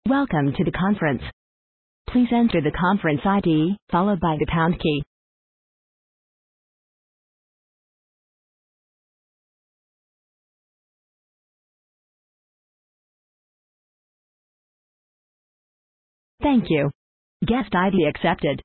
Welcome to the conference. Please enter the conference ID, followed by the pound key. Thank you. Guest ID accepted.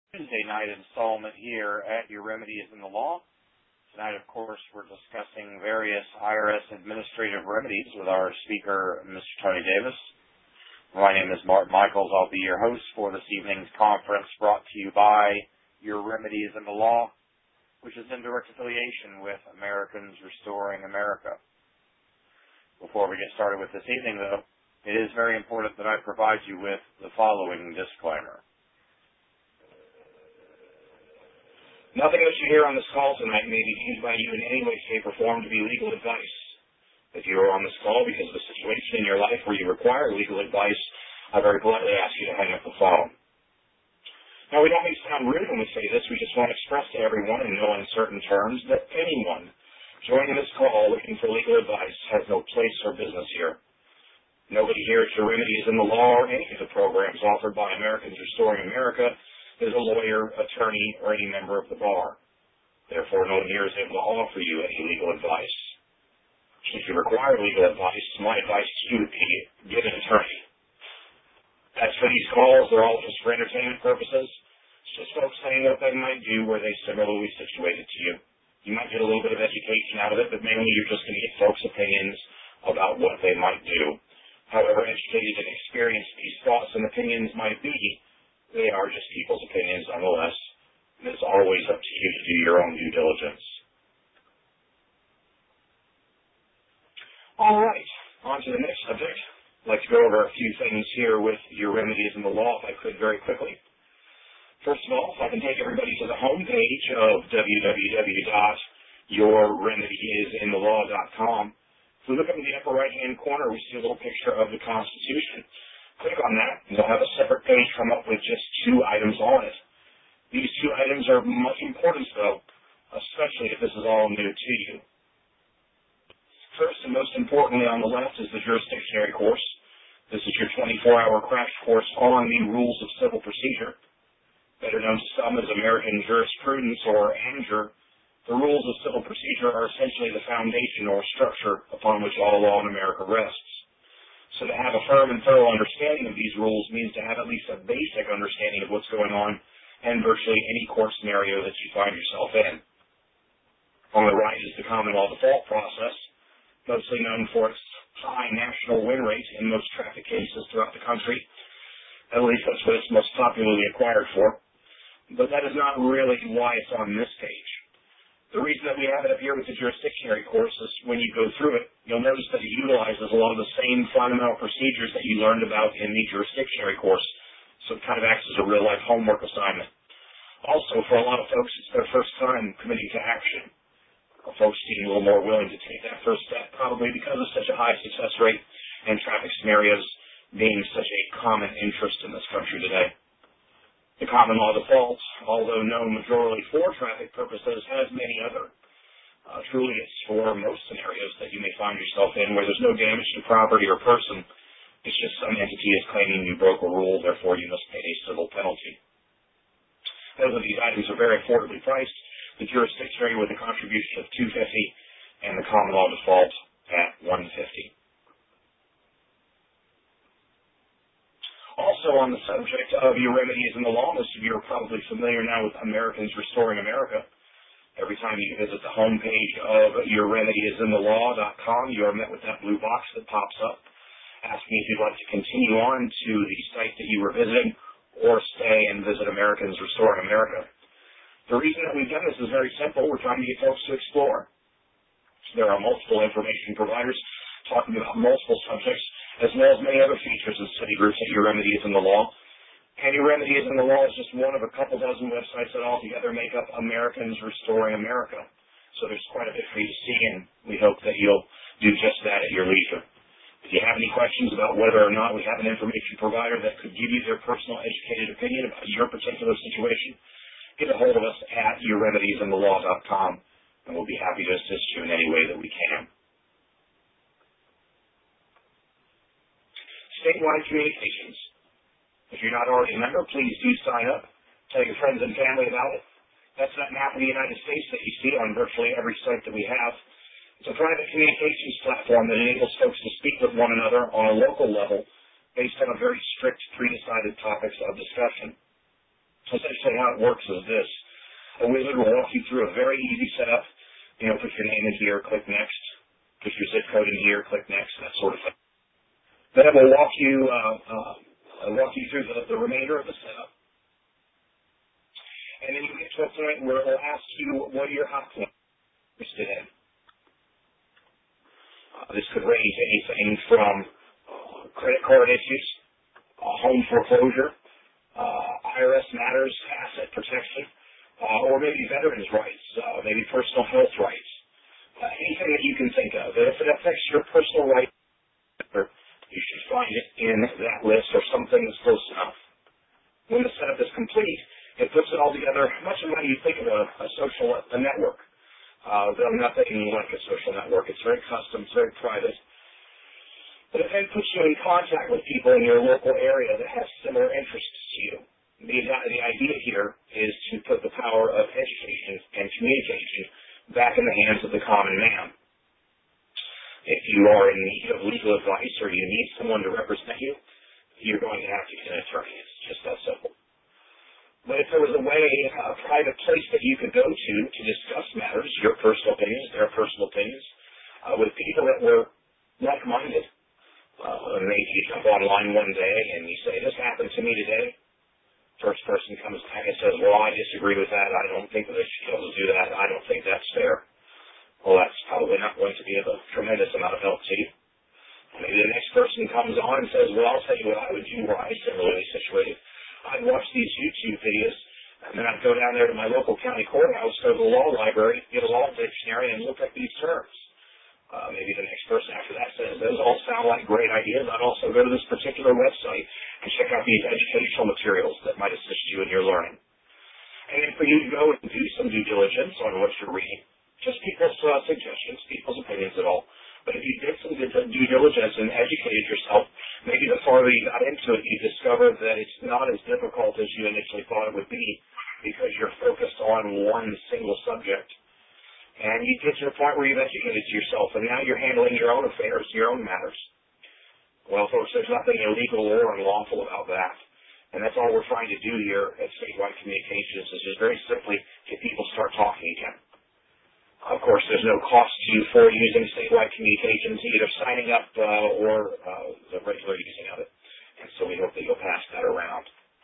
Tuesday night installment here at Your Remedy is in the Law. Tonight, of course, we're discussing various IRS administrative remedies with our speaker, Mr. Tony Davis. My name is Mark Michaels. I'll be your host for this evening's conference, brought to you by Your Remedy is in the Law, which is in direct affiliation with Americans Restoring America. Before we get started with this evening, though, it is very important that I provide you with the following disclaimer. Nothing that you hear on this call tonight may be deemed by you in any way, shape, or form to be legal advice. If you are on this call because of a situation in your life where you require legal advice, I very politely ask you to hang up the phone. Now, we don't mean to sound rude when we say this. We just want to express to everyone in no uncertain terms that anyone joining this call looking for legal advice has no place or business here. Nobody here at Your Remedy is in the Law or any of the programs offered by Americans Restoring America is a lawyer, attorney, or any member of the bar. Therefore, no one here is able to offer you any legal advice. If you require legal advice, my advice to you would be get an attorney. As for these calls, they're all just for entertainment purposes. It's just folks saying what they might do where they similarly situated to you. You might get a little bit of education out of it, but mainly you're just going to get folks' opinions about what they might do. However educated and experienced these thoughts and opinions might be, they are just people's opinions nonetheless. It's always up to you to do your own due diligence. All right, on to the next subject. I'd like to go over a few things here with Your Remedy is in the Law, if I could, very quickly. First of all, if I can take everybody to the home page of www.yourremedyisinthelaw.com. If we look up in the upper right-hand corner, we see a little picture of the Constitution. Click on that, and you'll have a separate page come up with just 2 items on it. These 2 items are much importance, though, especially if this is all new to you. First, and most importantly on the left, is the jurisdictionary course. This is your 24-hour crash course on the rules of civil procedure. Better known to some as American jurisprudence, or ANJUR, the rules of civil procedure are essentially the foundation or structure upon which all law in America rests. So to have a firm and thorough understanding of these rules means to have at least a basic understanding of what's going on in virtually any court scenario that you find yourself in. On the right is the common law default process, mostly known for its high national win rate in most traffic cases throughout the country. At least that's what it's most popularly acquired for. But that is not really why it's on this page. The reason that we have it up here with the jurisdictionary course is when you go through it, you'll notice that it utilizes a lot of the same fundamental procedures that you learned about in the jurisdictionary course. So it kind of acts as a real-life homework assignment. Also, for a lot of folks, it's their first time committing to action. Folks being a little more willing to take that first step, probably because of such a high success rate and traffic scenarios being such a common interest in this country today. The common law default, although known majorly for traffic purposes, has many other. Truly, it's for most scenarios that you may find yourself in where there's no damage to property or person. It's just some entity is claiming you broke a rule, therefore you must pay a civil penalty. Both of these items are very affordably priced. The jurisdictionary with a contribution of $250 and the common law default at $150. Also on the subject of Your Remedy is in the Law, most of you are probably familiar now with Americans Restoring America. Every time you visit the homepage of yourremedyisinthelaw.com, you are met with that blue box that pops up, asking if you'd like to continue on to the site that you were visiting or stay and visit Americans Restoring America. The reason that we've done this is very simple. We're trying to get folks to explore. There are multiple information providers talking about multiple subjects, as well as many other features and study groups at Your Remedy is in the Law. And Your Remedy is in the Law is just one of a couple dozen websites that altogether make up Americans Restoring America. So there's quite a bit for you to see, and we hope that you'll do just that at your leisure. If you have any questions about whether or not we have an information provider that could give you their personal educated opinion about your particular situation, get a hold of us at yourremedyisinthelaw.com, and we'll be happy to assist you in any way that we can. Statewide communications. If you're not already a member, please do sign up. Tell your friends and family about it. That's that map of the United States that you see on virtually every site that we have. It's a private communications platform that enables folks to speak with one another on a local level based on a very strict, pre-decided topics of discussion. Essentially how it works is this. A wizard will walk you through a very easy setup. Put your name in here, click next. Put your zip code in here, click next, that sort of thing. Then it will walk you through the remainder of the setup. And then you get to a point where it will ask you what are your hot points interested in. This could range anything from credit card issues, home foreclosure, IRS matters, asset protection, or maybe veterans' rights, maybe personal health rights, anything that you can think of. If it affects your personal rights, you should find it in that list or something that's close enough. When the setup is complete, it puts it all together much of how you think of a social network. Though nothing like a social network. It's very custom, it's very private. But it then puts you in contact with people in your local area that have similar interests to you. The idea here is to put the power of education and communication back in the hands of the common man. If you are in need of legal advice or you need someone to represent you, you're going to have to get an attorney. It's just that simple. But if there was a way, a private place that you could go to discuss matters, your personal opinions, their personal opinions, with people that were like-minded, maybe you jump online one day and you say, this happened to me today. First person comes back and says, well, I disagree with that. I don't think that they should be able to do that. I don't think that's fair. Well, that's probably not going to be of a tremendous amount of help to you. Maybe the next person comes on and says, well, I'll tell you what I would do were I similarly situated. I'd watch these YouTube videos, and then I'd go down there to my local county courthouse, go to the law library, get a law dictionary, and look at these terms. Maybe the next person after that says, those all sound like great ideas. I'd also go to this particular website and check out these educational materials that might assist you in your learning. And then for you to go and do some due diligence on what you're reading, just people's suggestions, people's opinions at all. But if you did some due diligence and educated yourself, maybe the farther you got into it, you discovered that it's not as difficult as you initially thought it would be because you're focused on one single subject. And you get to the point where you've educated yourself, and now you're handling your own affairs, your own matters. Well, folks, there's nothing illegal or unlawful about that. And that's all we're trying to do here at Statewide Communications is just very simply get people start talking again. Of course, there's no cost to you for using Statewide Communications, either signing up or the regular using of it. And so we hope that you'll pass that around.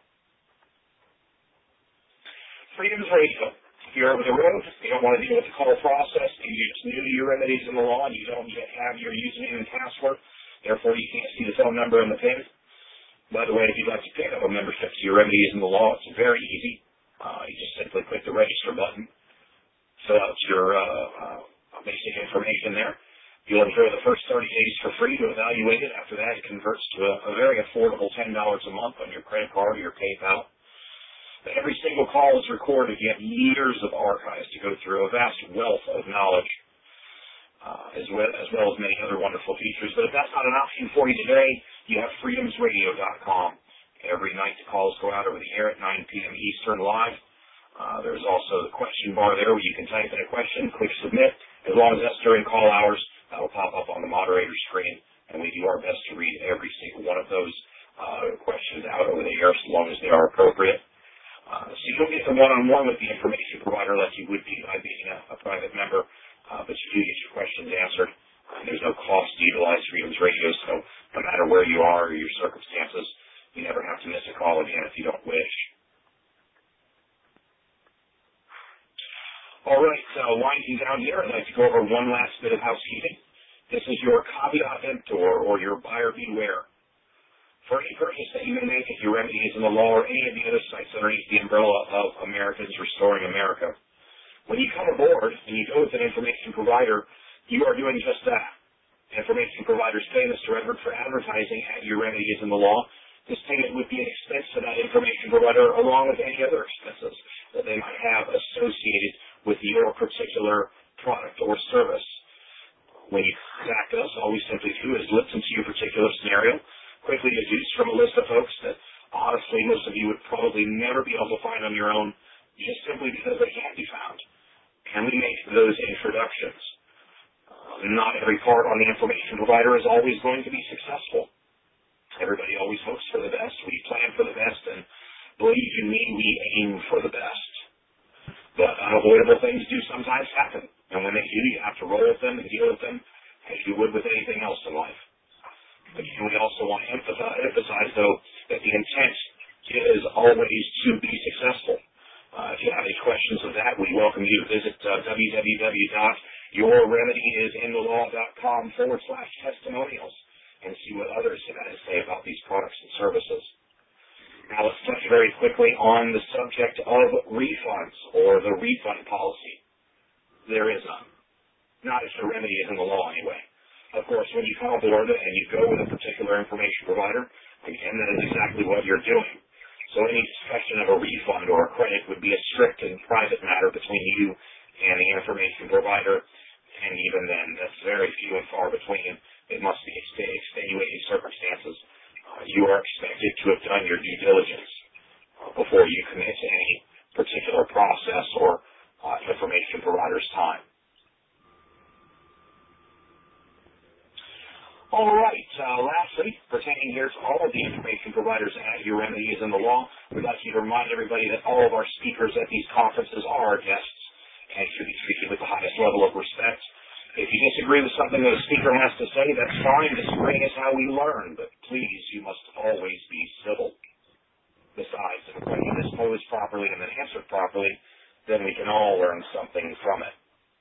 Freedom's Radio. If you're over the road, you don't want to deal with the call process, maybe you're just new to your remedies in the law, and you don't yet have your username and password, therefore you can't see the phone number and the PIN. By the way, if you'd like to pick up a membership to your remedies in the law, it's very easy. You just simply click the register button, fill out your basic information there. You'll enjoy the first 30 days for free to evaluate it. After that, it converts to a very affordable $10 a month on your credit card or your PayPal. Every single call is recorded. You have years of archives to go through, a vast wealth of knowledge, as well as many other wonderful features. But if that's not an option for you today, you have freedomsradio.com. Every night the calls go out over the air at 9 p.m. Eastern live. There's also the question bar there where you can type in a question, click submit. As long as that's during call hours, that will pop up on the moderator screen, and we do our best to read every single one of those questions out over the air so long as they are appropriate. So you don't get the one-on-one with the information provider like you would be by being a private member, but you do get your questions answered. There's no cost to utilize Freedom's Radio, so no matter where you are or your circumstances, you never have to miss a call again if you don't wish. All right, so winding down here, I'd like to go over one last bit of housekeeping. This is your caveat emptor, or your buyer beware. For any purchase that you may make at your remedies in the law or any of the other sites underneath the umbrella of Americans Restoring America, when you come aboard and you go with an information provider, you are doing just that. Information providers pay Mr. Edward for advertising at your remedies in the law. This payment would be an expense to that information provider along with any other expenses that they might have associated with your particular product or service. When you contact us, all we simply do is listen to your particular scenario, quickly deduce from a list of folks that honestly most of you would probably never be able to find on your own just simply because they can't be found. And we make those introductions. Not every part on the information provider is always going to be successful. Everybody always hopes for the best. We plan for the best, and Believe you me, we aim for the best. But unavoidable things do sometimes happen. And when they do, you have to roll with them and deal with them as you would with anything else in life. Again, we also want to emphasize, though, that the intent is always to be successful. If you have any questions of that, we welcome you to visit www.yourremedyisinthe.law.com/testimonials and see what others have had to say about these products and services. Now let's touch very quickly on the subject of refunds, or the refund policy. There is none. Not if the remedy is in the law, anyway. Of course, when you come aboard and you go with a particular information provider, again, that is exactly what you're doing. So any discussion of a refund or a credit would be a strict and private matter between you and the information provider, and even then, that's very few and far between. It must be extenuating circumstances. You are expected to have done your due diligence before you commit to any particular process or information provider's time. All right. Lastly, pertaining here to all of the information providers at Your Remedy is in the Law, we'd like to remind everybody that all of our speakers at these conferences are our guests and should be treated with the highest level of respect. If you disagree with something that a speaker has to say, that's fine. Disagreeing is how we learn, but please, you must always be civil. Besides, if a question is posed properly and then answered properly, then we can all learn something from it.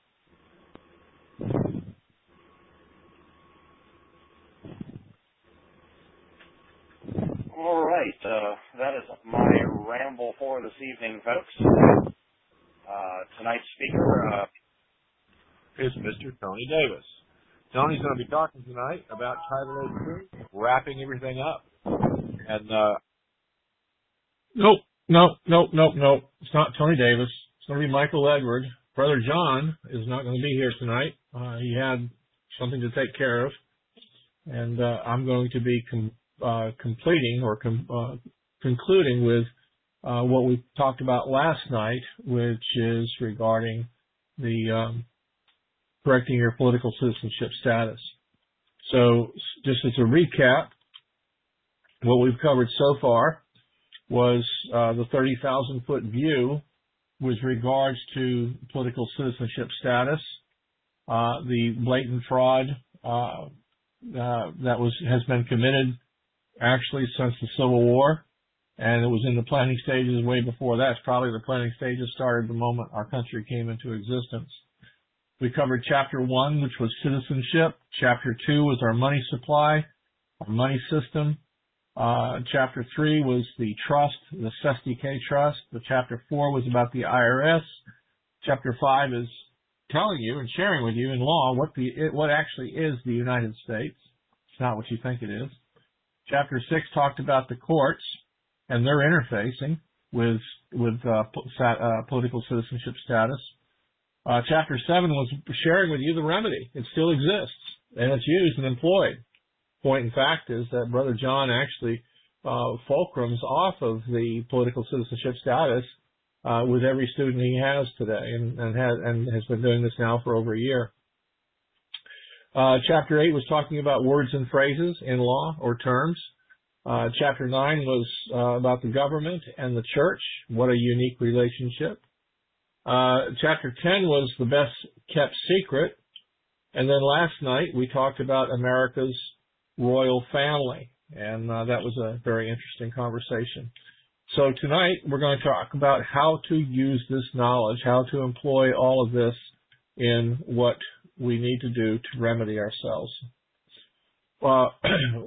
All right. That is my ramble for this evening, folks. Tonight's speaker is Mr. Tony Davis. Tony's going to be talking tonight about Title 82, wrapping everything up. And Nope. It's not Tony Davis. It's going to be Michael Edward. Brother John is not going to be here tonight. He had something to take care of. And I'm going to be concluding with what we talked about last night, which is regarding the correcting your political citizenship status. So just as a recap, what we've covered so far was the 30,000-foot view with regards to political citizenship status, the blatant fraud that has been committed actually since the Civil War, and it was in the planning stages way before that. It's probably the planning stages started the moment our country came into existence. We covered Chapter 1, which was citizenship. Chapter 2 was our money supply, our money system. Chapter 3 was the trust, the SSDK trust. The Chapter 4 was about the IRS. Chapter 5 is telling you and sharing with you in law what actually is the United States. It's not what you think it is. Chapter 6 talked about the courts and their interfacing with political citizenship status. Chapter 7 was sharing with you the remedy. It still exists, and it's used and employed. Point in fact is that Brother John actually fulcrums off of the political citizenship status with every student he has today, and has been doing this now for over a year. Chapter 8 was talking about words and phrases in law or terms. Chapter 9 was about the government and the church. What a unique relationship. Chapter 10 was the best kept secret. And then last night we talked about America's royal family. And that was a very interesting conversation. So tonight we're going to talk about how to use this knowledge, how to employ all of this in what we need to do to remedy ourselves. What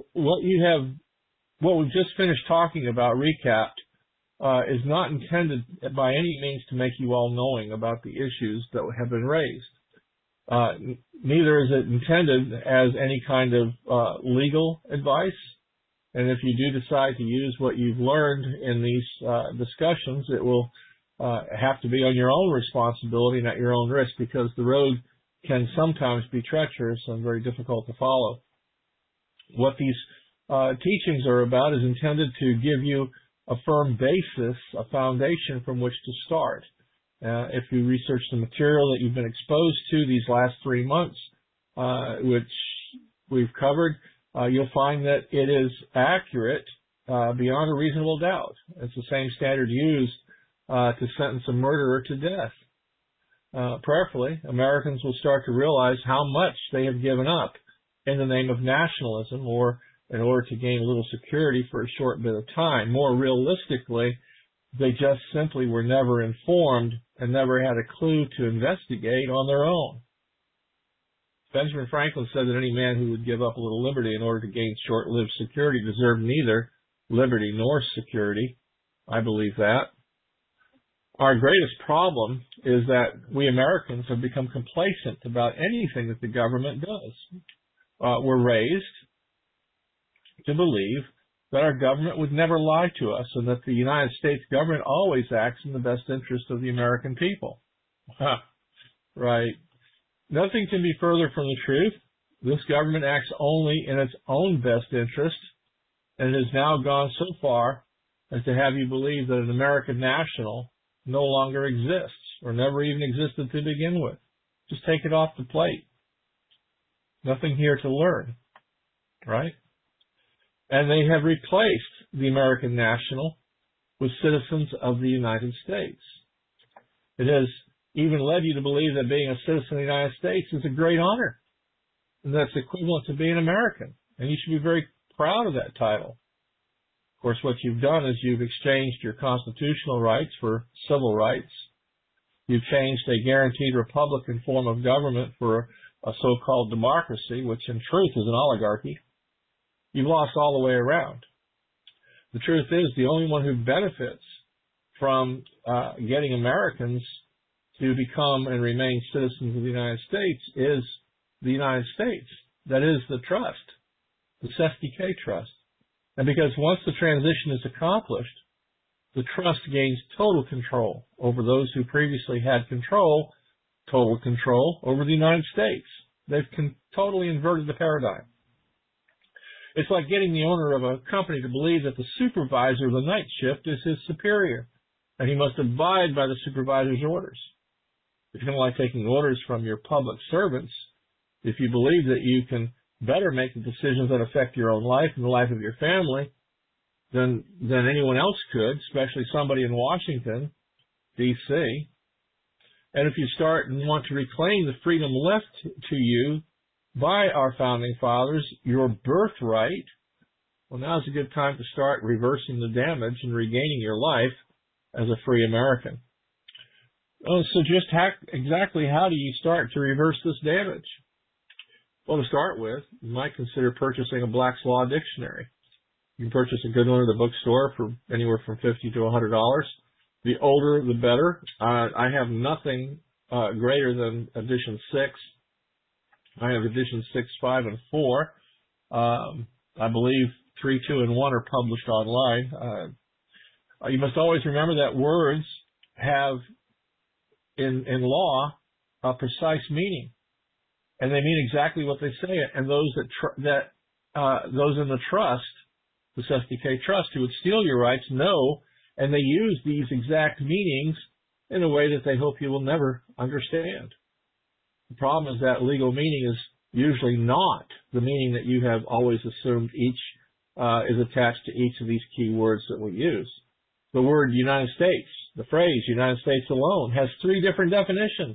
we've just finished talking about, recapped, is not intended by any means to make you all knowing about the issues that have been raised. Neither is it intended as any kind of legal advice. And if you do decide to use what you've learned in these discussions, it will have to be on your own responsibility and at your own risk, because the road can sometimes be treacherous and very difficult to follow. What these teachings are about is intended to give you a firm basis, a foundation from which to start. If you research the material that you've been exposed to these last 3 months, which we've covered, you'll find that it is accurate beyond a reasonable doubt. It's the same standard used to sentence a murderer to death. Prayerfully, Americans will start to realize how much they have given up in the name of nationalism or in order to gain a little security for a short bit of time. More realistically, they just simply were never informed and never had a clue to investigate on their own. Benjamin Franklin said that any man who would give up a little liberty in order to gain short-lived security deserved neither liberty nor security. I believe that. Our greatest problem is that we Americans have become complacent about anything that the government does. We're raised to believe that our government would never lie to us and that the United States government always acts in the best interest of the American people. Right. Nothing can be further from the truth. This government acts only in its own best interest, and it has now gone so far as to have you believe that an American national no longer exists or never even existed to begin with. Just take it off the plate. Nothing here to learn, right? And they have replaced the American national with citizens of the United States. It has even led you to believe that being a citizen of the United States is a great honor, and that's equivalent to being American, and you should be very proud of that title. Of course, what you've done is you've exchanged your constitutional rights for civil rights. You've changed a guaranteed Republican form of government for a so-called democracy, which in truth is an oligarchy. You've lost all the way around. The truth is, the only one who benefits from getting Americans to become and remain citizens of the United States is the United States. That is the trust, the SFDK trust. And because once the transition is accomplished, the trust gains total control over those who previously had total control over the United States. They've totally inverted the paradigm. It's like getting the owner of a company to believe that the supervisor of the night shift is his superior, and he must abide by the supervisor's orders. If you don't like taking orders from your public servants, if you believe that you can better make the decisions that affect your own life and the life of your family than anyone else could, especially somebody in Washington, D.C., and if you start and want to reclaim the freedom left to you by our founding fathers, your birthright, well, now's a good time to start reversing the damage and regaining your life as a free American. So just exactly how do you start to reverse this damage? Well, to start with, you might consider purchasing a Black's Law Dictionary. You can purchase a good one at the bookstore for anywhere from $50 to $100. The older, the better. I have nothing greater than edition 6. I have edition 6, 5, and 4. I believe 3, 2, and 1 are published online. You must always remember that words have, in law, a precise meaning, and they mean exactly what they say. And those those in the trust, the SFDK trust, who would steal your rights, know, and they use these exact meanings in a way that they hope you will never understand. The problem is that legal meaning is usually not the meaning that you have always assumed is attached to each of these key words that we use. The word United States, the phrase United States alone, has 3 different definitions.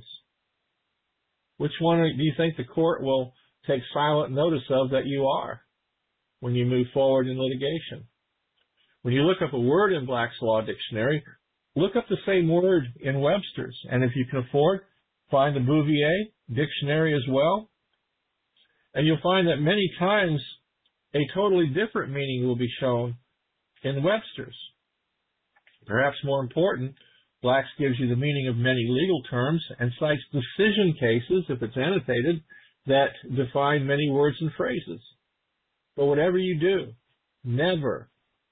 Which one do you think the court will take silent notice of that you are when you move forward in litigation? When you look up a word in Black's Law Dictionary, look up the same word in Webster's. And if you can afford, find the Bouvier Dictionary as well. And you'll find that many times a totally different meaning will be shown in Webster's. Perhaps more important, Black's gives you the meaning of many legal terms and cites decision cases, if it's annotated, that define many words and phrases. But whatever you do, never,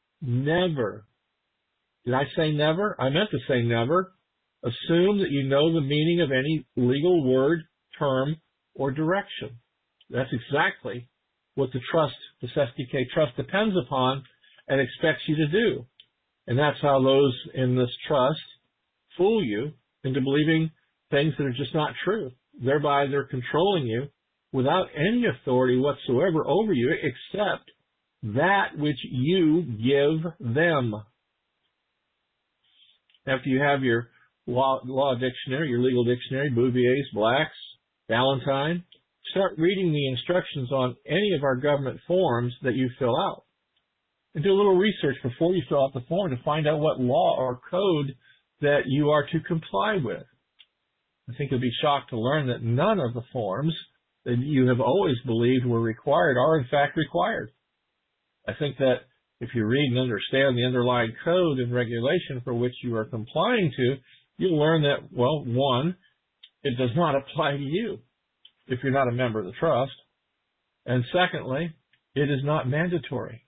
did I say never? I meant to say never. Assume that you know the meaning of any legal word, term, or direction. That's exactly what the trust, the SFDK trust, depends upon and expects you to do. And that's how those in this trust fool you into believing things that are just not true. Thereby, they're controlling you without any authority whatsoever over you, except that which you give them. After you have your law dictionary, your legal dictionary, Bouvier's, Black's, Valentine, start reading the instructions on any of our government forms that you fill out. And do a little research before you fill out the form to find out what law or code that you are to comply with. I think you'll be shocked to learn that none of the forms that you have always believed were required are in fact required. I think that if you read and understand the underlying code and regulation for which you are complying to, you'll learn that, well, one, it does not apply to you if you're not a member of the trust. And secondly, it is not mandatory.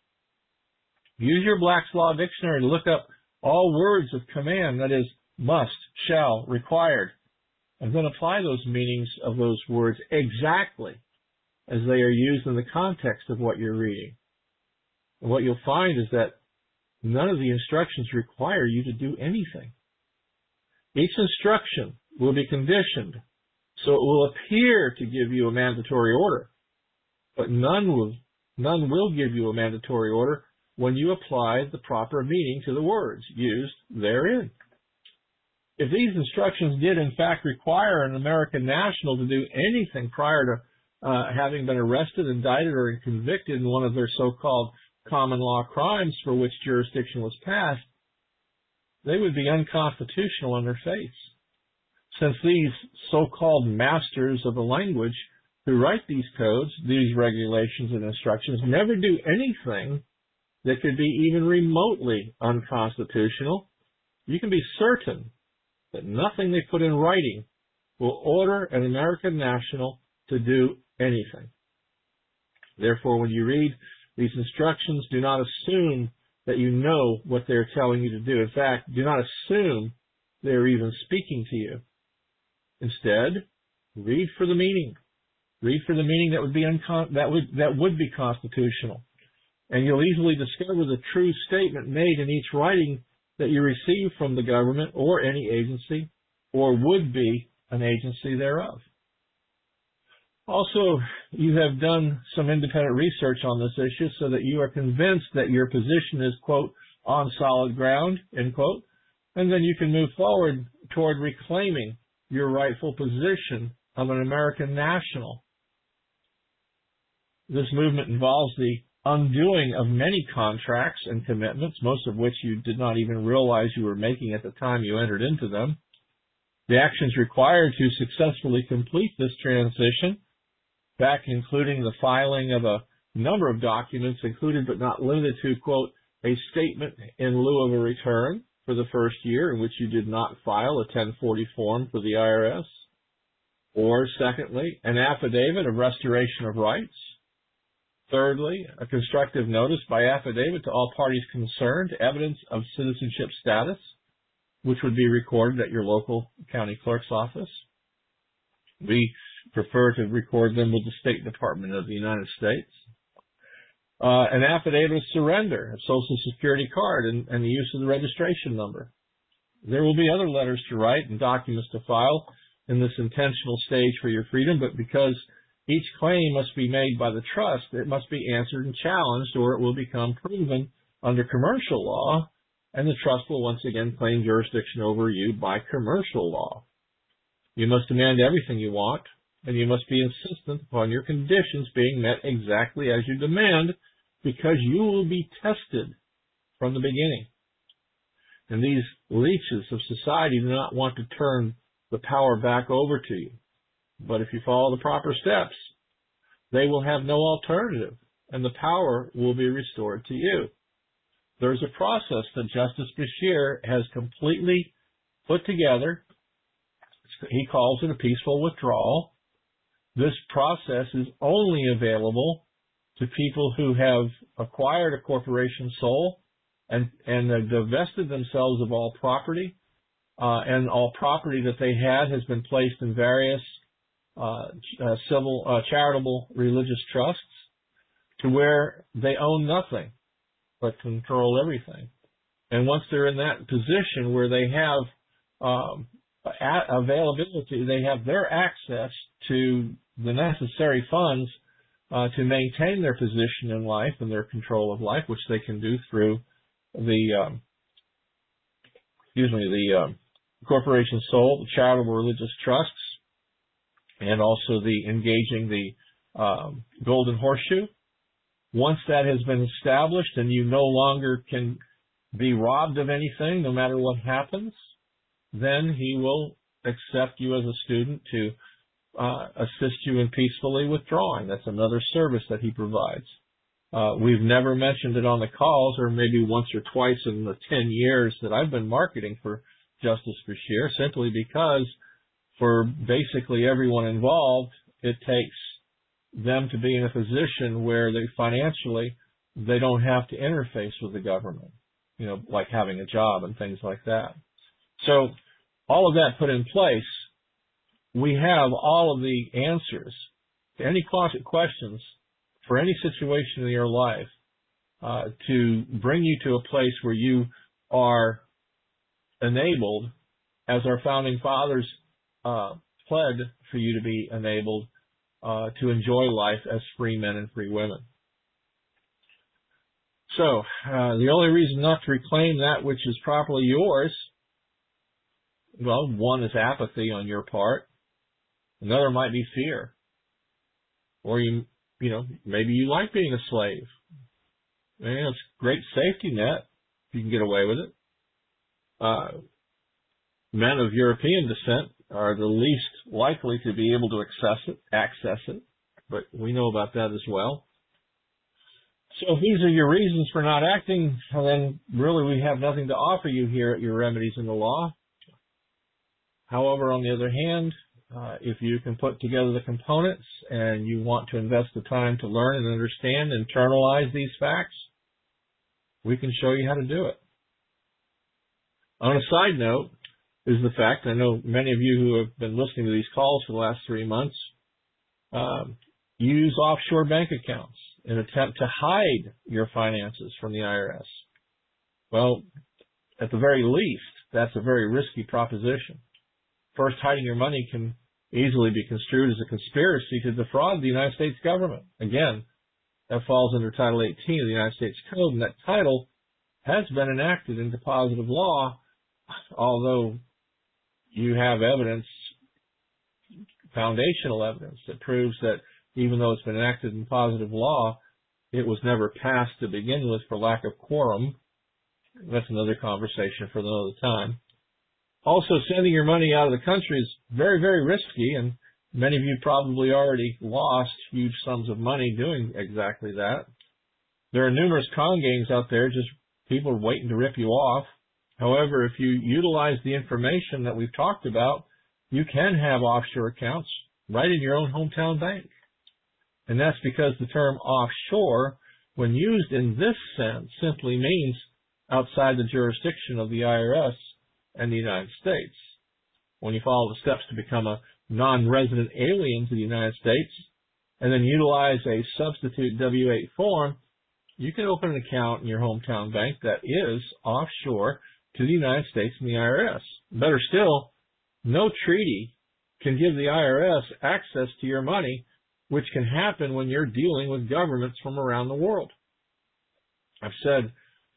Use your Black's Law Dictionary to look up all words of command, that is, must, shall, required, and then apply those meanings of those words exactly as they are used in the context of what you're reading. And what you'll find is that none of the instructions require you to do anything. Each instruction will be conditioned, so it will appear to give you a mandatory order, but none will give you a mandatory order when you apply the proper meaning to the words used therein. If these instructions did in fact require an American national to do anything prior to having been arrested, indicted, or convicted in one of their so-called common law crimes for which jurisdiction was passed, they would be unconstitutional on their face. Since these so-called masters of the language who write these codes, these regulations and instructions, never do anything that could be even remotely unconstitutional, you can be certain that nothing they put in writing will order an American national to do anything. Therefore, when you read these instructions, do not assume that you know what they're telling you to do. In fact, do not assume they're even speaking to you. Instead, read for the meaning. Read for the meaning that would be constitutional. And you'll easily discover the true statement made in each writing that you receive from the government or any agency, or would be an agency thereof. Also, you have done some independent research on this issue so that you are convinced that your position is, quote, on solid ground, end quote, and then you can move forward toward reclaiming your rightful position of an American national. This movement involves the undoing of many contracts and commitments, most of which you did not even realize you were making at the time you entered into them. The actions required to successfully complete this transition, back including the filing of a number of documents, included but not limited to, quote, a statement in lieu of a return for the first year in which you did not file a 1040 form for the IRS, or secondly, an affidavit of restoration of rights. Thirdly, a constructive notice by affidavit to all parties concerned, evidence of citizenship status, which would be recorded at your local county clerk's office. We prefer to record them with the State Department of the United States. An affidavit of surrender, a Social Security card, and the use of the registration number. There will be other letters to write and documents to file in this intentional stage for your freedom, but because each claim must be made by the trust, it must be answered and challenged, or it will become proven under commercial law, and the trust will once again claim jurisdiction over you by commercial law. You must demand everything you want, and you must be insistent upon your conditions being met exactly as you demand, because you will be tested from the beginning. And these leeches of society do not want to turn the power back over to you. But if you follow the proper steps, they will have no alternative, and the power will be restored to you. There's a process that Justice Beshear has completely put together. He calls it a peaceful withdrawal. This process is only available to people who have acquired a corporation soul and divested themselves of all property, and all property that they had has been placed in various civil, charitable, religious trusts, to where they own nothing but control everything. And once they're in that position where they have availability, they have their access to the necessary funds to maintain their position in life and their control of life, which they can do through the corporation soul, the charitable religious trusts, and also the engaging the golden horseshoe. Once that has been established and you no longer can be robbed of anything, no matter what happens, then he will accept you as a student to assist you in peacefully withdrawing. That's another service that he provides. We've never mentioned it on the calls, or maybe once or twice in the 10 years that I've been marketing for Justice Bashir, simply because for basically everyone involved, it takes them to be in a position where they financially, they don't have to interface with the government, like having a job and things like that. So all of that put in place, we have all of the answers to any questions for any situation in your life to bring you to a place where you are enabled, as our founding fathers pled for you to be enabled to enjoy life as free men and free women. So the only reason not to reclaim that which is properly yours, well, one is apathy on your part. Another might be fear. Or maybe you like being a slave. It's a great safety net if you can get away with it. Men of European descent are the least likely to be able to access it, but we know about that as well. So if these are your reasons for not acting, then really we have nothing to offer you here at your Remedies in the Law. However, on the other hand, if you can put together the components and you want to invest the time to learn and understand, internalize these facts, we can show you how to do it. On a side note is the fact, I know many of you who have been listening to these calls for the last 3 months, use offshore bank accounts in an attempt to hide your finances from the IRS. Well, at the very least, that's a very risky proposition. First, hiding your money can easily be construed as a conspiracy to defraud the United States government. Again, that falls under Title 18 of the United States Code, and that title has been enacted into positive law, although you have evidence, foundational evidence, that proves that even though it's been enacted in positive law, it was never passed to begin with for lack of quorum. That's another conversation for another time. Also, sending your money out of the country is very, very risky, and many of you probably already lost huge sums of money doing exactly that. There are numerous con games out there, just people waiting to rip you off. However, if you utilize the information that we've talked about, you can have offshore accounts right in your own hometown bank. And that's because the term offshore, when used in this sense, simply means outside the jurisdiction of the IRS and the United States. When you follow the steps to become a non-resident alien to the United States and then utilize a substitute W-8 form, you can open an account in your hometown bank that is offshore to the United States and the IRS. Better still, no treaty can give the IRS access to your money, which can happen when you're dealing with governments from around the world. I've said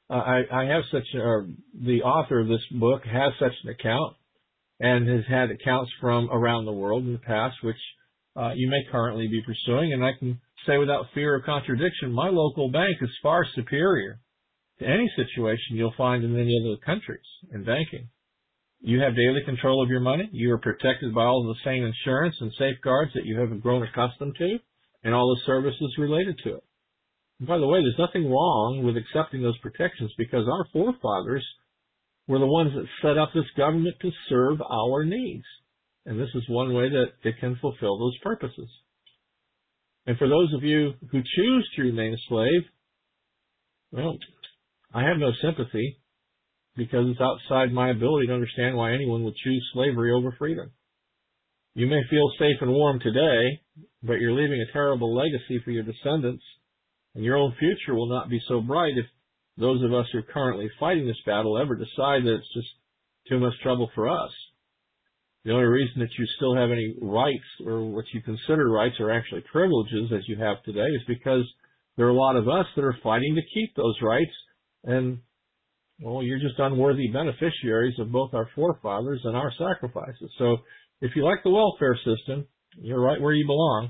I have the author of this book has such an account and has had accounts from around the world in the past, which you may currently be pursuing. And I can say without fear of contradiction, my local bank is far superior to any situation you'll find in any other countries in banking. You have daily control of your money. You are protected by all of the same insurance and safeguards that you have grown accustomed to and all the services related to it. And by the way, there's nothing wrong with accepting those protections because our forefathers were the ones that set up this government to serve our needs. And this is one way that it can fulfill those purposes. And for those of you who choose to remain a slave, well, I have no sympathy because it's outside my ability to understand why anyone would choose slavery over freedom. You may feel safe and warm today, but you're leaving a terrible legacy for your descendants, and your own future will not be so bright if those of us who are currently fighting this battle ever decide that it's just too much trouble for us. The only reason that you still have any rights, or what you consider rights, are actually privileges, as you have today, is because there are a lot of us that are fighting to keep those rights, and, well, you're just unworthy beneficiaries of both our forefathers and our sacrifices. So if you like the welfare system, you're right where you belong.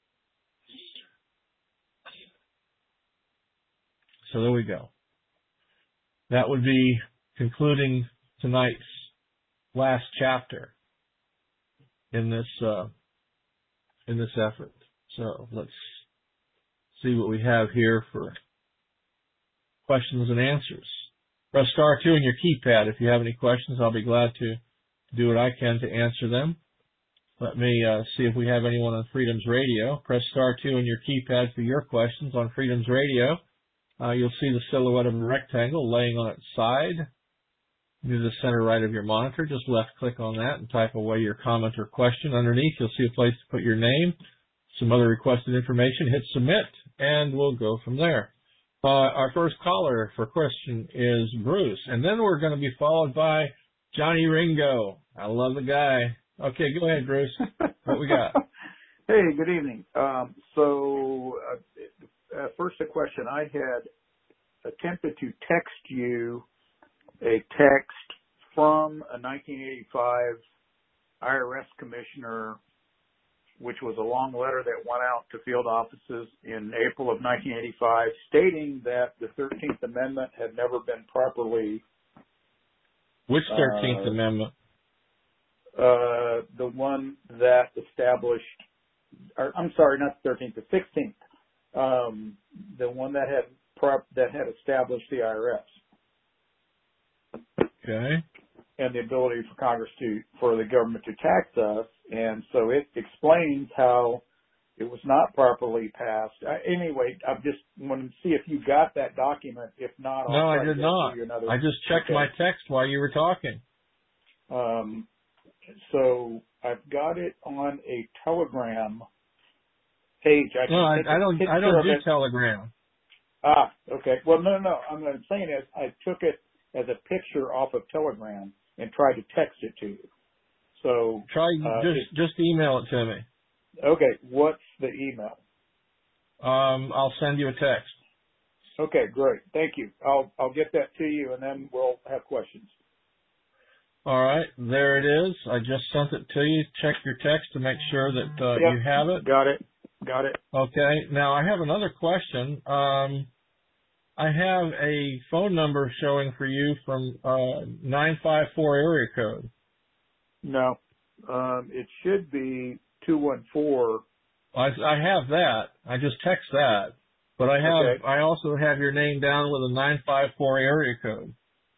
So there we go. That would be concluding tonight's last chapter in this effort. So let's see what we have here for questions and answers. Press star 2 on your keypad if you have any questions. I'll be glad to do what I can to answer them. Let me see if we have anyone on Freedom's Radio. Press star 2 on your keypad for your questions on Freedom's Radio. You'll see the silhouette of a rectangle laying on its side near the center right of your monitor. Just left click on that and type away your comment or question. Underneath, you'll see a place to put your name, some other requested information. Hit submit, and we'll go from there. Our first caller for question is Bruce, and then we're going to be followed by Johnny Ringo. I love the guy. Okay, go ahead, Bruce. What we got? Hey, good evening. First a question. I had attempted to text you a text from a 1985 IRS commissioner, which was a long letter that went out to field offices in April of 1985, stating that the 13th Amendment had never been properly... Which 13th Amendment? The one that established... I'm sorry, not the 13th, the 16th. The one that had established the IRS. Okay. And the ability for Congress for the government to tax us. And so it explains how it was not properly passed. Anyway, I just wanted to see if you got that document. If not, no, I did not. I just checked my text while you were talking. So I've got it on a Telegram page. I don't do Telegram. Okay. Well, no. What I'm saying is I took it as a picture off of Telegram and tried to text it to you. So just email it to me. Okay. What's the email? I'll send you a text. Okay, great. Thank you. I'll get that to you, and then we'll have questions. All right, there it is. I just sent it to you. Check your text to make sure that you have it. Got it. Okay. Now I have another question. I have a phone number showing for you from 954 area code. No, it should be 214. I have that. I just text that, but I also have your name down with a 954 area code.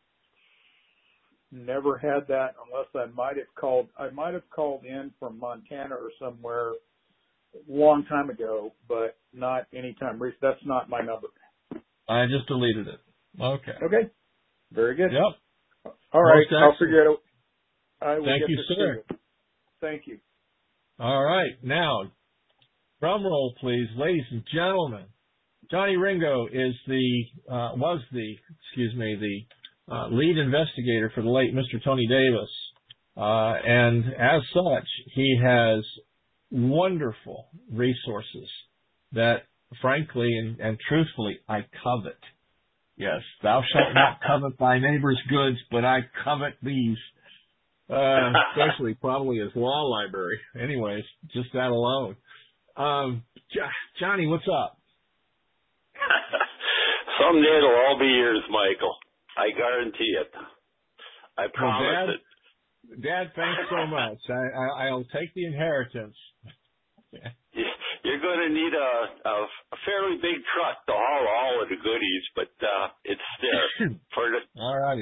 Never had that unless I might have called in from Montana or somewhere a long time ago, but not anytime recent. That's not my number. I just deleted it. Okay. Very good. Yep. All right. I'll figure it out. Thank you, sir. Thank you. All right. Now, drum roll, please, ladies and gentlemen. Johnny Ringo was the lead investigator for the late Mr. Tony Davis. And as such, he has wonderful resources that, frankly and truthfully, I covet. Yes, thou shalt not covet thy neighbor's goods, but I covet these. Especially probably his law library. Anyways, just that alone. Johnny, what's up? Someday it'll all be yours, Michael. I guarantee it. I promise it. Dad, thanks so much. I'll take the inheritance. You're going to need a fairly big truck to haul all of the goodies, but it's there. All righty.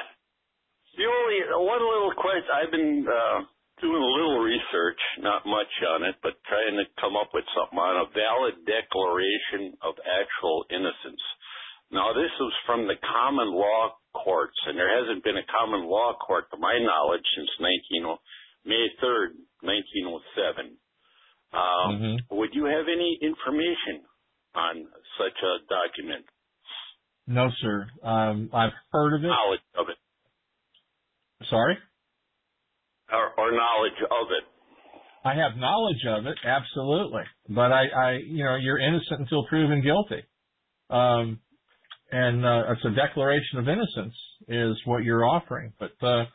One little question. I've been doing a little research, not much on it, but trying to come up with something on a valid declaration of actual innocence. Now, this was from the common law courts, and there hasn't been a common law court, to my knowledge, since May 3rd, 1907. Would you have any information on such a document? No, sir. I've heard of it. Knowledge of it. Sorry? or knowledge of it. I have knowledge of it, absolutely. But you're innocent until proven guilty. It's a declaration of innocence is what you're offering. But, well,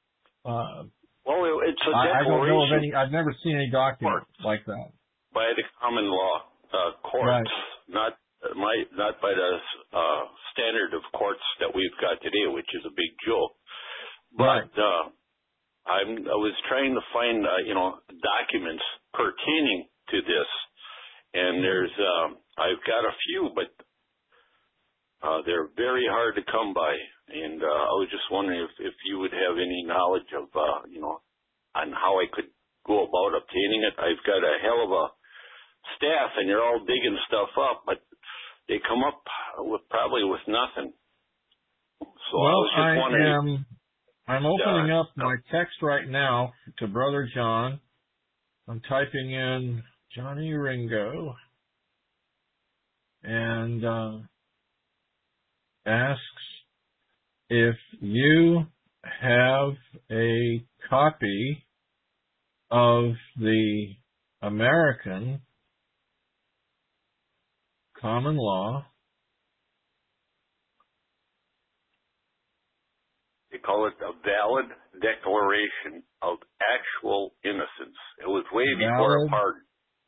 it's a declaration. I don't know of any, I've never seen any document like that. By the common law courts, right. not by the standard of courts that we've got today, which is a big joke. But, right. I was trying to find, documents pertaining to this, and there's, I've got a few, but they're very hard to come by. And I was just wondering if you would have any knowledge of, on how I could go about obtaining it. I've got a hell of a staff, and they're all digging stuff up, but they come up probably with nothing. So well, I was just wondering. I'm opening up my text right now to Brother John. I'm typing in Johnny Ringo and asks if you have a copy of the American common law. They call it a valid declaration of actual innocence. It was way before a pardon.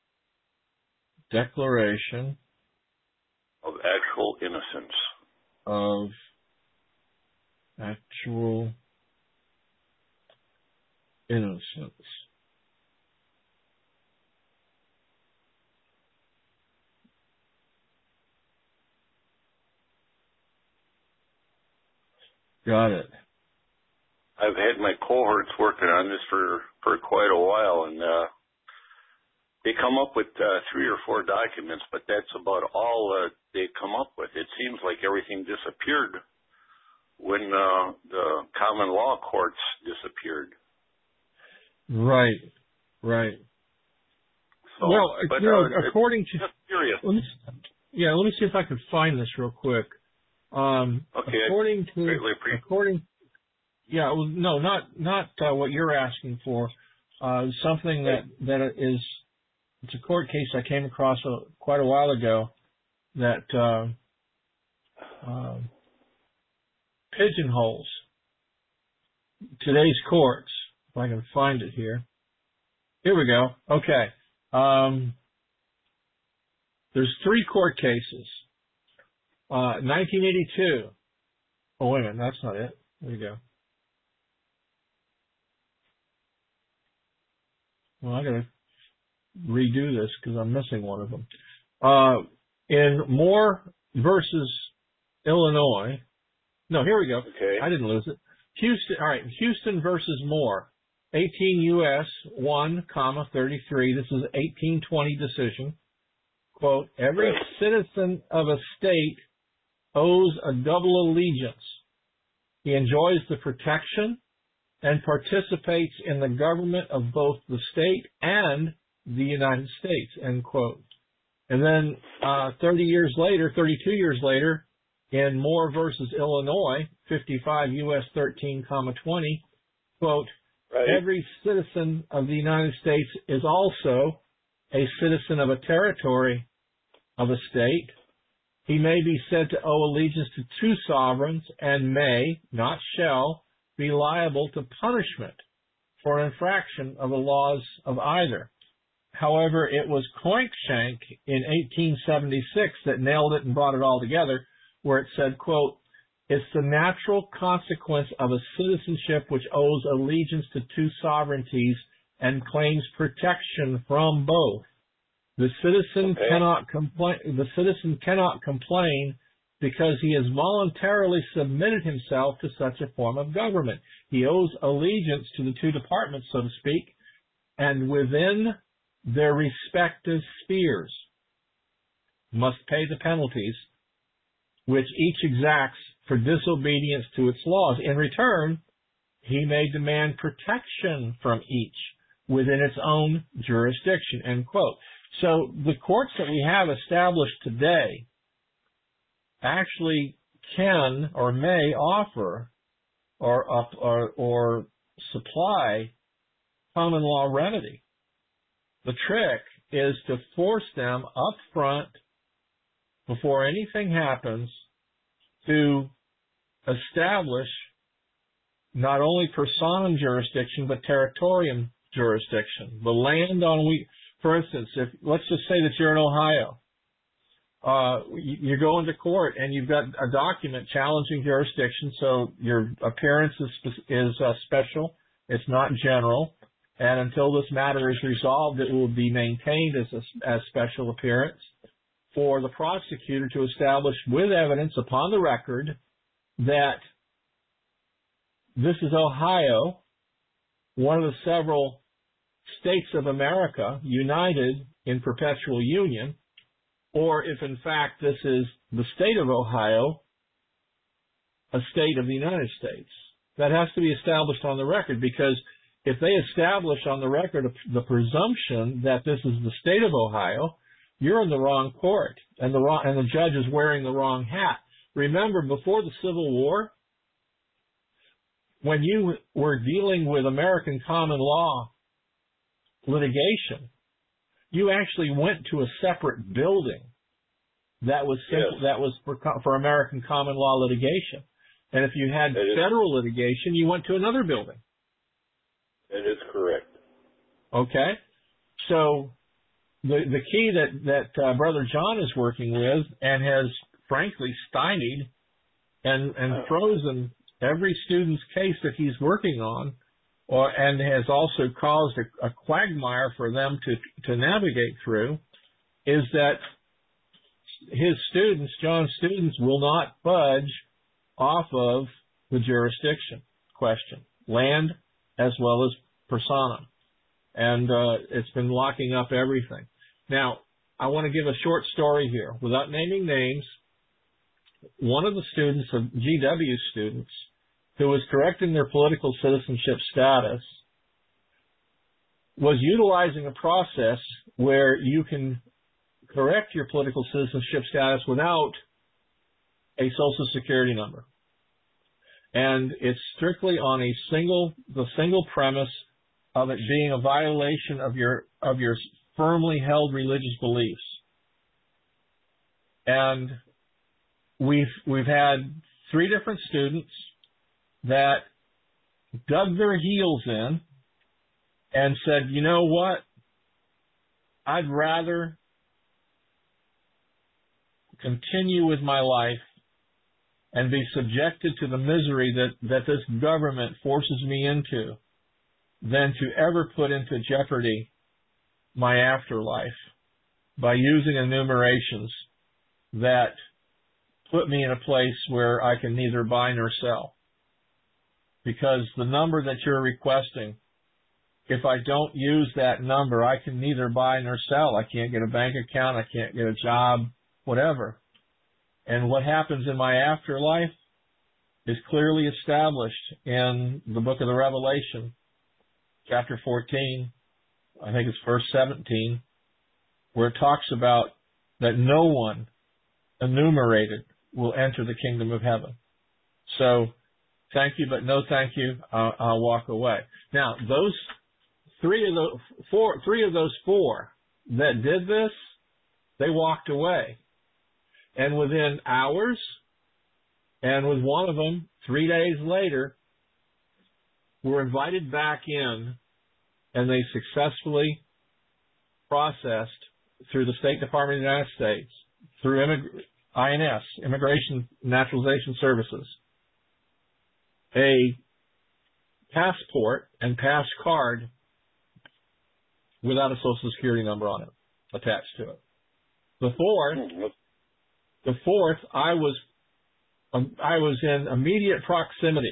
Declaration of actual innocence. Of actual innocence. Got it. I've had my cohorts working on this for quite a while, and they come up with 3 or 4 documents, but that's about all they come up with. It seems like everything disappeared when the common law courts disappeared. Right. So, well, but, according to... Just curious. Let me see if I can find this real quick. Okay. Not what you're asking for. Something that is, it's a court case I came across quite a while ago that pigeonholes today's courts. If I can find it here. Here we go. Okay. There's 3 court cases. 1982. Oh, wait a minute. That's not it. There you go. Well, I gotta redo this because I'm missing one of them. In Moore versus Illinois. No, here we go. Okay. I didn't lose it. Houston versus Moore. 18 U.S. 1,33. This is 1820 decision. Quote, every citizen of a state owes a double allegiance. He enjoys the protection and participates in the government of both the state and the United States, end quote. And then 32 years later, in Moore versus Illinois, 55 U.S. 13,20, quote, every citizen of the United States is also a citizen of a territory of a state. He may be said to owe allegiance to 2 sovereigns and may, not shall, be liable to punishment for an infraction of the laws of either. However, it was Cruikshank in 1876 that nailed it and brought it all together, where it said, quote, it's the natural consequence of a citizenship which owes allegiance to 2 sovereignties and claims protection from both. The citizen cannot complain. The citizen cannot complain because he has voluntarily submitted himself to such a form of government. He owes allegiance to the 2 departments, so to speak, and within their respective spheres must pay the penalties which each exacts for disobedience to its laws. In return, he may demand protection from each within its own jurisdiction, end quote. So the courts that we have established today actually can or may offer or supply common law remedy. The trick is to force them up front, before anything happens, to establish not only personam jurisdiction, but territorium jurisdiction. The land on for instance, let's just say that you're in Ohio. You go into court and you've got a document challenging jurisdiction, so your appearance is special. It's not general. And until this matter is resolved, it will be maintained as special appearance for the prosecutor to establish with evidence upon the record that this is Ohio, one of the several states of America united in perpetual union, or if in fact this is the state of Ohio, a state of the United States. That has to be established on the record, because if they establish on the record the presumption that this is the state of Ohio, you're in the wrong court, and the judge is wearing the wrong hat. Remember, before the Civil War, when you were dealing with American common law litigation, you actually went to a separate building that was for American common law litigation. And if you had federal litigation, you went to another building. That is correct. Okay? So the key that Brother John is working with and has frankly stymied and frozen every student's case that he's working on, and has also caused a quagmire for them to navigate through, is that his students, John's students, will not budge off of the jurisdiction question, land as well as personam. And it's been locking up everything. Now, I want to give a short story here. Without naming names, one of the students, of GW students, who was correcting their political citizenship status, was utilizing a process where you can correct your political citizenship status without a Social Security number. And it's strictly on the single premise of it being a violation of your firmly held religious beliefs. And we've had 3 different students that dug their heels in and said, you know what, I'd rather continue with my life and be subjected to the misery that this government forces me into than to ever put into jeopardy my afterlife by using enumerations that put me in a place where I can neither buy nor sell. Because the number that you're requesting, if I don't use that number, I can neither buy nor sell. I can't get a bank account, I can't get a job, whatever. And what happens in my afterlife is clearly established in the book of the Revelation, chapter 14, I think it's verse 17, where it talks about that no one enumerated will enter the kingdom of heaven. So, thank you, but no thank you. I'll walk away. Now, those three of those four that did this, they walked away. And within hours, and with one of them 3 days later, were invited back in, and they successfully processed through the State Department of the United States, through INS, Immigration Naturalization Services, a passport and pass card without a Social Security number on it attached to it. The fourth, I was in immediate proximity.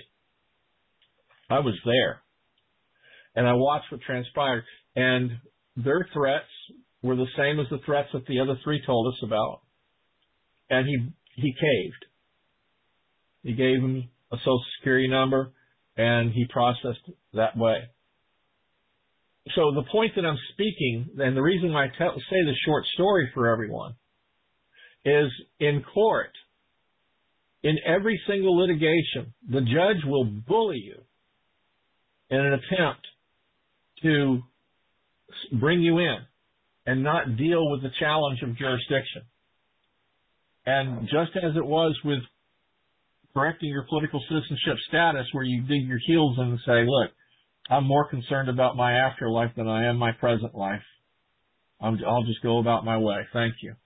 I was there, and I watched what transpired. And their threats were the same as the threats that the other 3 told us about. And he caved. He gave him a Social Security number, and he processed that way. So the point that I'm speaking, and the reason why I say the short story for everyone, is in court, in every single litigation, the judge will bully you in an attempt to bring you in and not deal with the challenge of jurisdiction. And just as it was with correcting your political citizenship status, where you dig your heels in and say, look, I'm more concerned about my afterlife than I am my present life. I'll just go about my way. Thank you.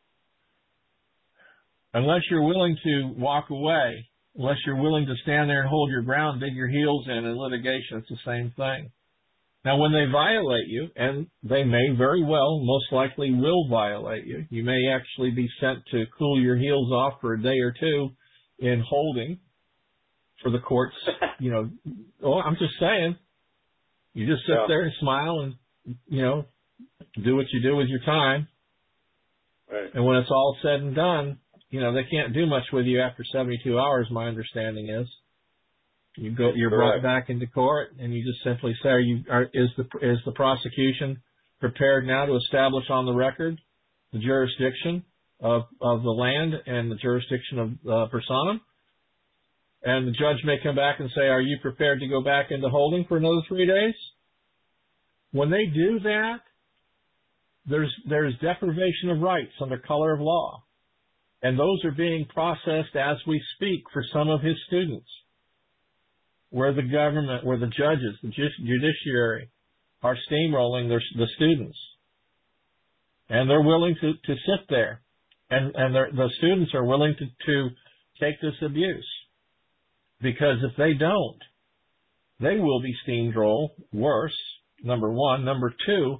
Unless you're willing to walk away, unless you're willing to stand there and hold your ground, dig your heels in litigation, it's the same thing. Now, when they violate you, and they may very well, most likely will violate you, you may actually be sent to cool your heels off for a day or two in holding for the courts. I'm just saying, you just sit there and smile and, do what you do with your time. Right. And when it's all said and done, they can't do much with you after 72 hours, my understanding is. You're brought back into court, and you just simply say, is the prosecution prepared now to establish on the record the jurisdiction of the land and the jurisdiction of personam? And the judge may come back and say, are you prepared to go back into holding for another 3 days? When they do that, there's deprivation of rights under color of law. And those are being processed as we speak for some of his students, where the government, where the judges, the judiciary are steamrolling the students. And they're willing to sit there. And the students are willing to take this abuse. Because if they don't, they will be steamrolled worse, number one. Number two,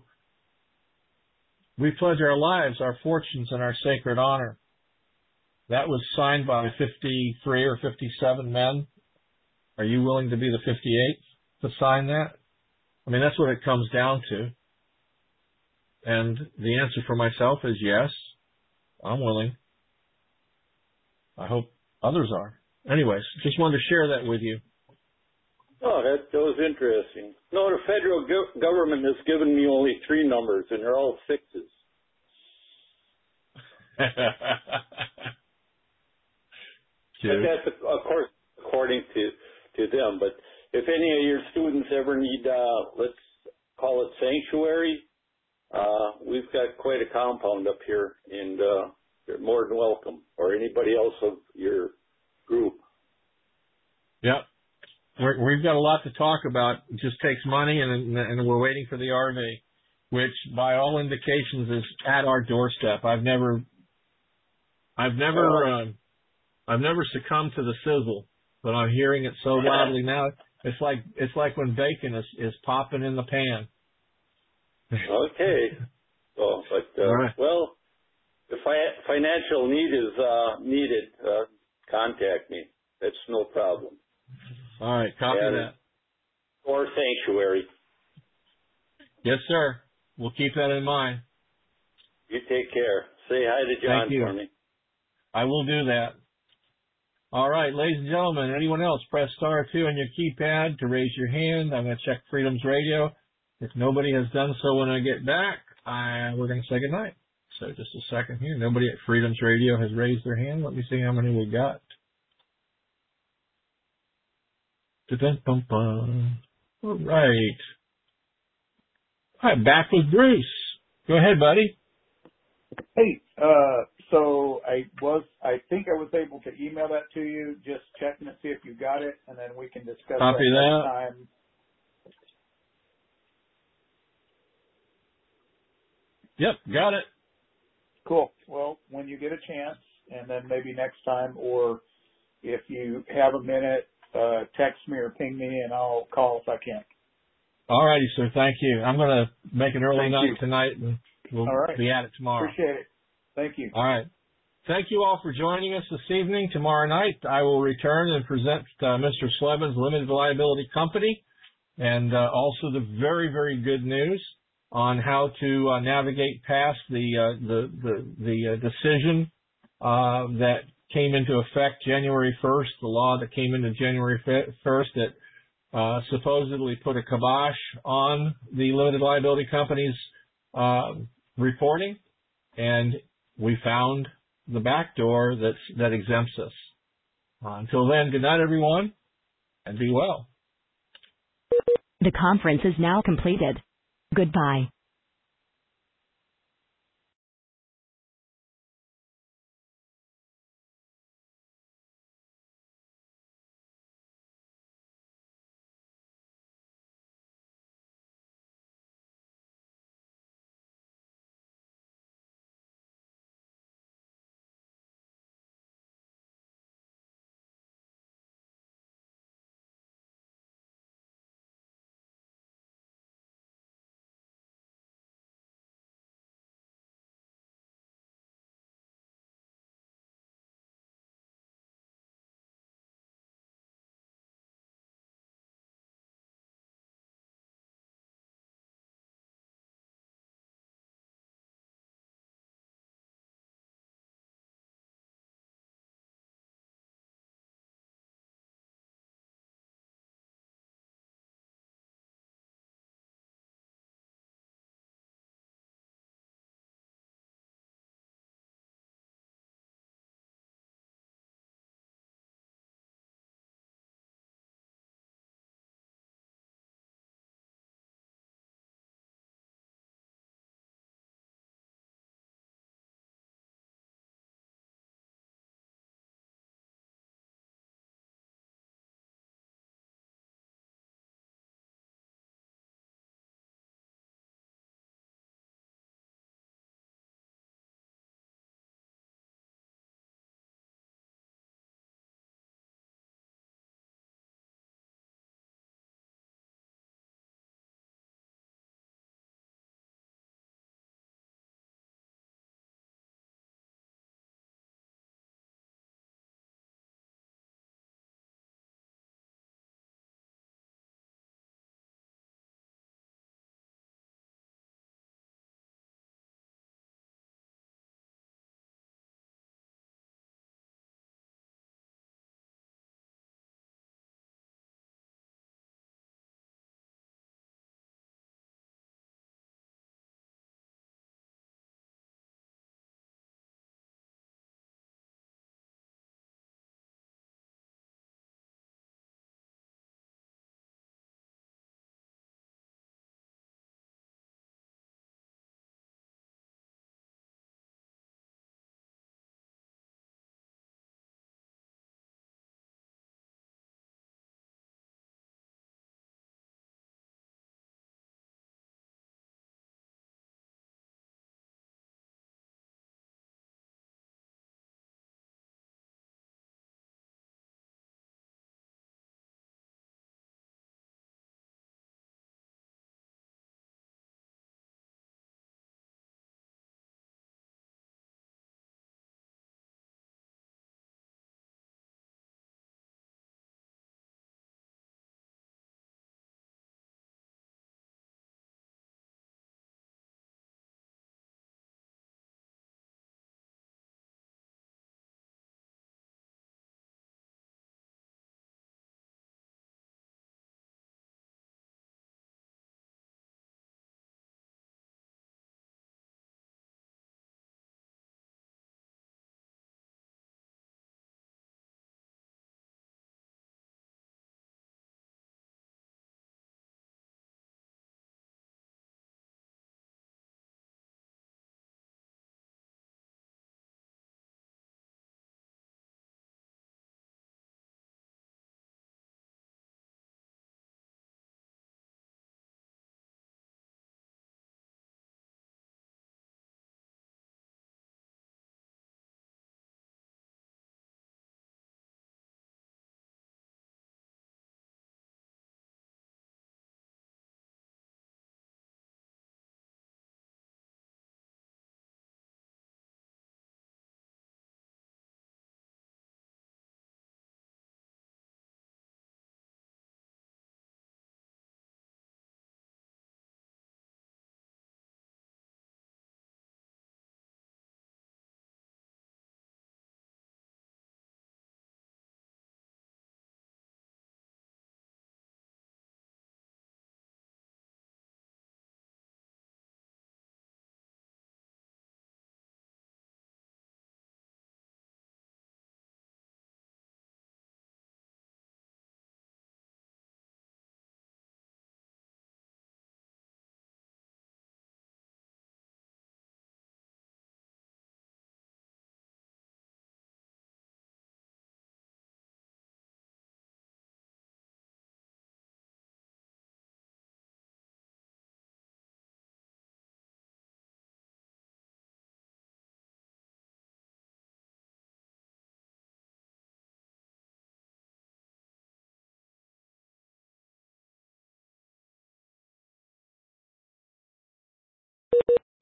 we pledge our lives, our fortunes, and our sacred honor. That was signed by 53 or 57 men. Are you willing to be the 58th to sign that? I mean, that's what it comes down to. And the answer for myself is yes, I'm willing. I hope others are. Anyways, just wanted to share that with you. Oh, that was interesting. No, the federal government has given me only 3 numbers, and they're all 6s. But that's, of course, according to them. But if any of your students ever need, let's call it sanctuary, we've got quite a compound up here, and you're more than welcome, or anybody else of your group. Yep. We've got a lot to talk about. It just takes money, and we're waiting for the RV, which by all indications is at our doorstep. I've never succumbed to the sizzle, but I'm hearing it so loudly now. It's like when bacon is popping in the pan. Okay. Well, but right. Well, if financial need is needed, contact me. That's no problem. All right, copy that. Or sanctuary. Yes, sir. We'll keep that in mind. You take care. Say hi to John for me. I will do that. All right, ladies and gentlemen, anyone else, press star 2 on your keypad to raise your hand. I'm going to check Freedom's Radio. If nobody has done so when I get back, we're going to say goodnight. So just a second here. Nobody at Freedom's Radio has raised their hand. Let me see how many we got. All right. All right, back with Bruce. Go ahead, buddy. Hey, so I think I was able to email that to you. Just checking to see if you got it, and then we can discuss Copy that next time. Yep, got it. Cool. Well, when you get a chance, and then maybe next time, or if you have a minute, text me or ping me, and I'll call if I can. All righty, sir. Thank you. I'm going to make an early night tonight, and we'll be at it tomorrow. Appreciate it. Thank you. All right. Thank you all for joining us this evening. Tomorrow night, I will return and present Mr. Slevins Limited Liability Company, and also the very, very good news on how to navigate past the decision that came into effect January 1st, the law that came into January 1st that supposedly put a kibosh on the limited liability company's reporting, and we found the back door that exempts us. Until then, good night, everyone, and be well. The conference is now completed. Goodbye.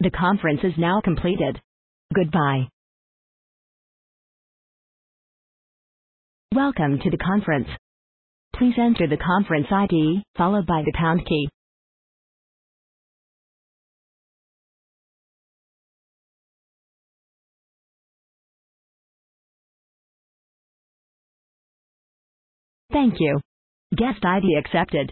The conference is now completed. Goodbye. Welcome to the conference. Please enter the conference ID, followed by the pound key. Thank you. Guest ID accepted.